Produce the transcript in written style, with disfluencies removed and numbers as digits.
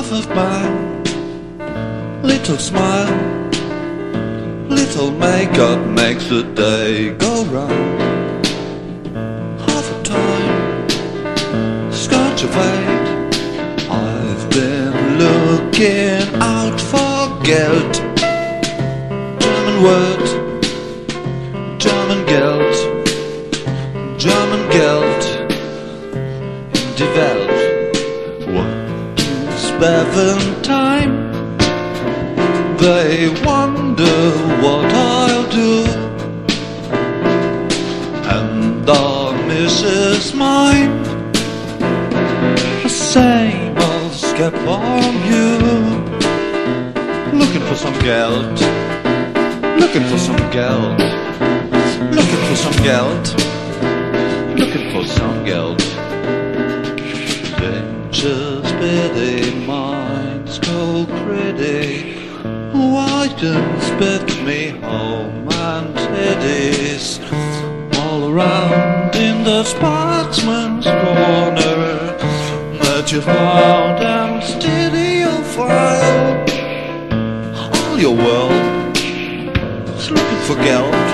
half of mine. Little smile, little makeup makes the day go round. Half a time, scotch of eight. I've been looking out for Geld. German word, German Geld, German Geld in die Welt. What is Beventine? They wonder what I'll do, and our Mrs. Mine, the same old skep on you. Looking for some Geld, looking for some Geld, looking for some Geld, looking for some Geld. Ventures biddy, minds go pretty. Widen spit me home and teddies all around in the sportsman's corner that you found and stereophile. All your world is looking for Geld.